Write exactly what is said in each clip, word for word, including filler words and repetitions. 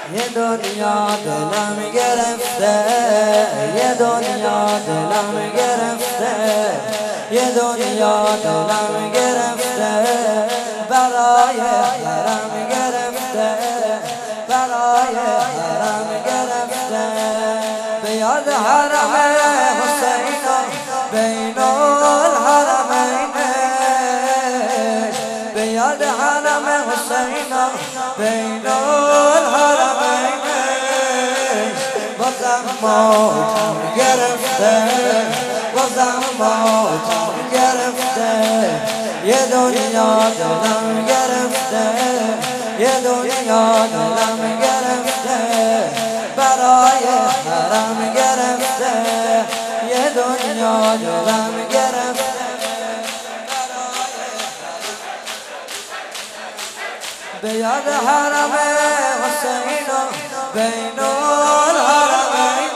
یه دنیا دلم گرفته، یه دنیا دلم گرفته، یه دنیا دلم گرفته، برای حرم گرفته، برای حرم گرفته. به یاد حرم حسین بین الحرمین، به یاد حرم حسین بین الحرمین، بازم موتم گرفته، بازم موتم گرفته، یه دنیا دلم گرفته، یه دنیا دلم گرفته، برای حرم گرفته، یه دنیا دلم گرفته. به یاد حرم حسین بین الحرمین،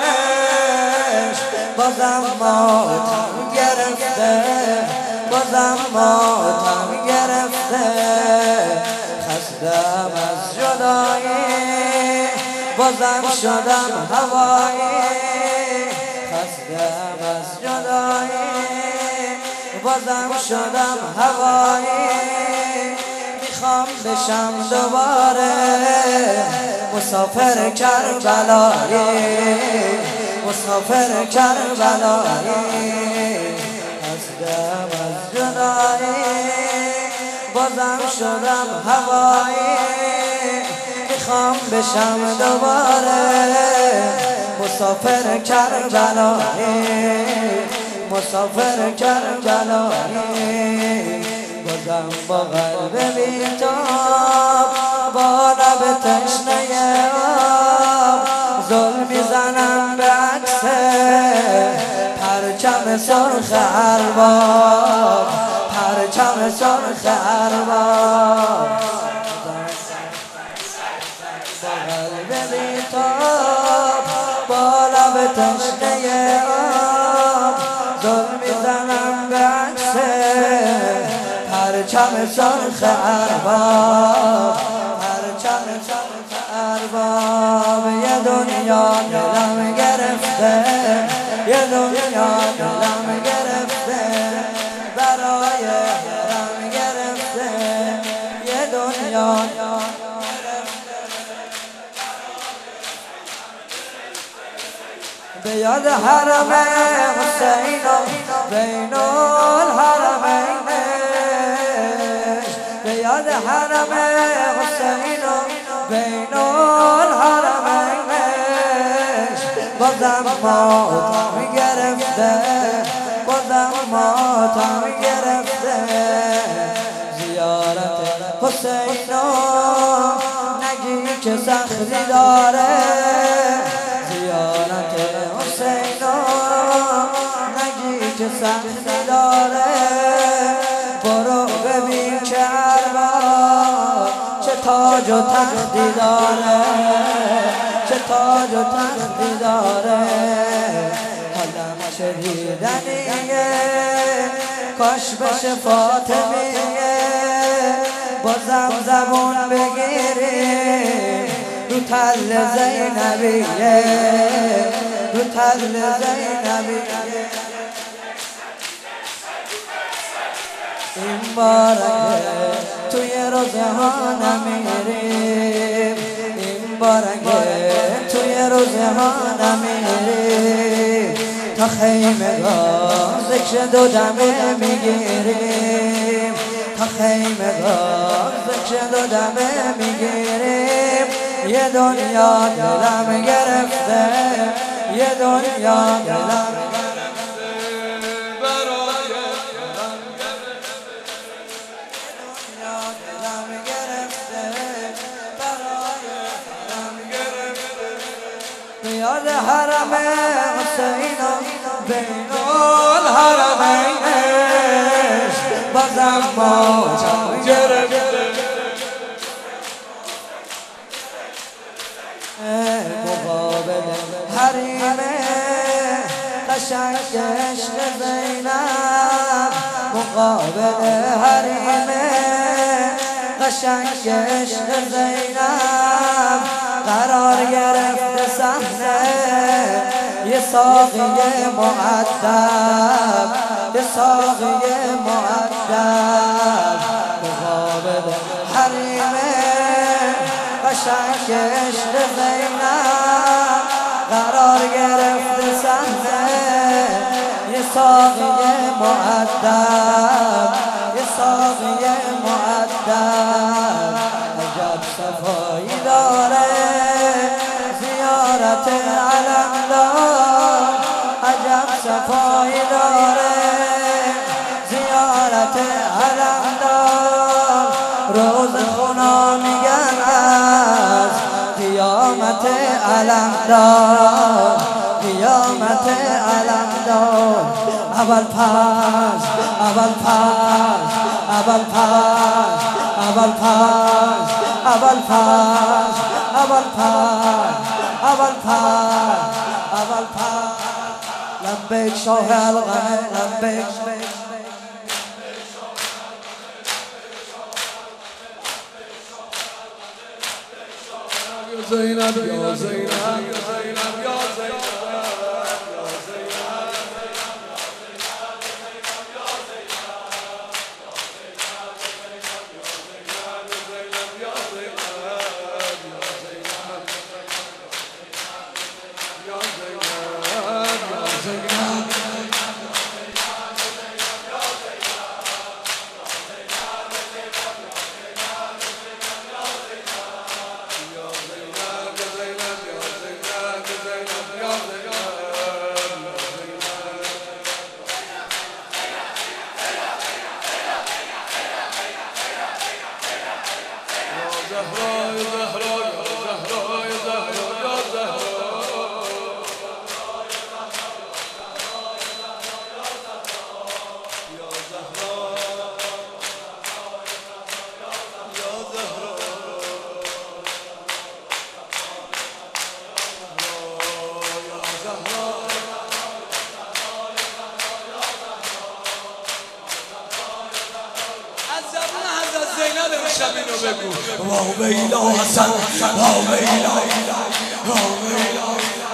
بازم موتم گرفته، بازم موتم گرفته. خستم از جدایی، بازم شدم هوایی، خستم از جدایی، بازم شدم هوایی. میخوام بشم دوباره مسافر کربلایی، مسافر کربلایی. خستم از جدایی، بازم شدم هوایی. میخوام بشم دوباره مسافر کربلایی، مسافر کربلایی. بازم با قلب بی‌تاب، با لب تشنه آب، زل میزنم به عکس پرچم سرخ ارباب، پرچم سرخ ارباب. با قلب بی‌تاب، با لب تشنه آب، زل میزنم به عکس پرچم سرخ ارباب، پرچم سرخ ارباب. یه دنیا دلم گرفته، یه دنیا دلم گرفته، برای حرم گرفته، یه دنیا. به یاد حرم حسین بین الحرمین، به یاد حرم حسین بین الحرمین، بازم موتم گرفته، بازم موتم گرفته. زیارت حسین نگی که سختی داره، زیارت حسین نگی که سختی داره. برو ببین که ارباب چه تاج و تختی داره، چه تاج و تختی داره. حالم چه دیدنیه، کاش بشه فاطمیه. بازم زبون بگیری رو تل زینبیه، رو تل زینبیه. این بارگه توی روزه ها نمیریم، این بارگه توی روزه ها نمیریم. تا خیمه گاه ذکر دو دمه میگیریم، تا خیمه گاه ذکر دو دمه میگیریم. یه دنیا دلم گرفته، یه دنیا دلم یاد حرم حسین بین الحرمین، بازم موتم گرفته. مقابل حریم قشنگ عشق زینب، مقابل حریم قشنگ عشق زینب. قرار گرفته صحنه یه ساقی مؤدب، یه ساقی مؤدب مقابل حریم قشنگ عشق زینب قرار گرفته صحنه یه ساقی مؤدب، یه ساقی مؤدب عجب صفایی داره زیارت علمدار، عجب صفایی داره زیارت علمدار. روز خدا میگن از قیامت علمدار، قیامت علمدار. اول پس اول پس اول پس اول پس اول پس اول پس اول پس اول پس لبیک شاه الغمه لبیک زینب یا زینب یا زینب یا زینب شبینو بگو واو ویلا حسن واو ویلا واو ویلا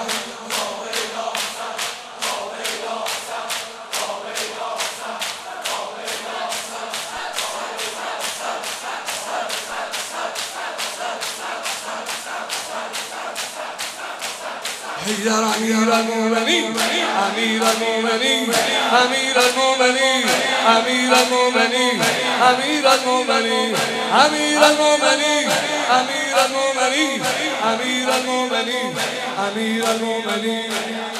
حیدر امیر المومنین امیر المومنین امیر المومنین امیر المومنین امیر المومنین امیر المومنین امیر المومنین امیر المومنین امیر المومنین